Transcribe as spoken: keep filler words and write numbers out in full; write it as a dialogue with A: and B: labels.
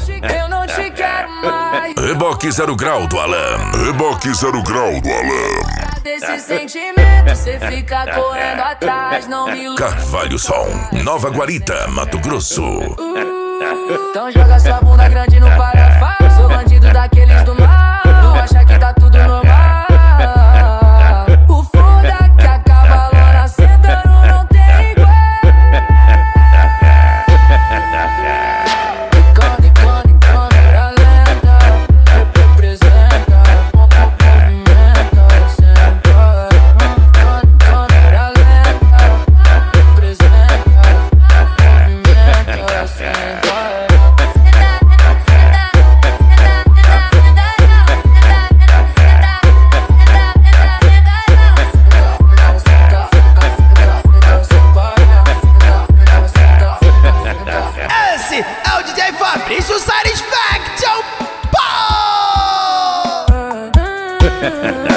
A: Eu não te quero mais.
B: Reboque zero grau do Alan. Reboque zero grau do Alan.
A: Desse sentimento, cê fica correndo atrás, não me ilude.
B: Carvalho Som, Nova Guarita, Mato Grosso.
A: Uh, então joga sua bunda grande no parafuso. Sou bandido daqueles do mal. Não acha que tá tudo normal. O foda que a cavalona sentando não tem igual. Quando e quando e quando era lenta, representa, movimenta, senta. Quando e quando era lenta, representa, movimenta, senta.
C: Esse é o D J Fabrício Satisfaction. Pô!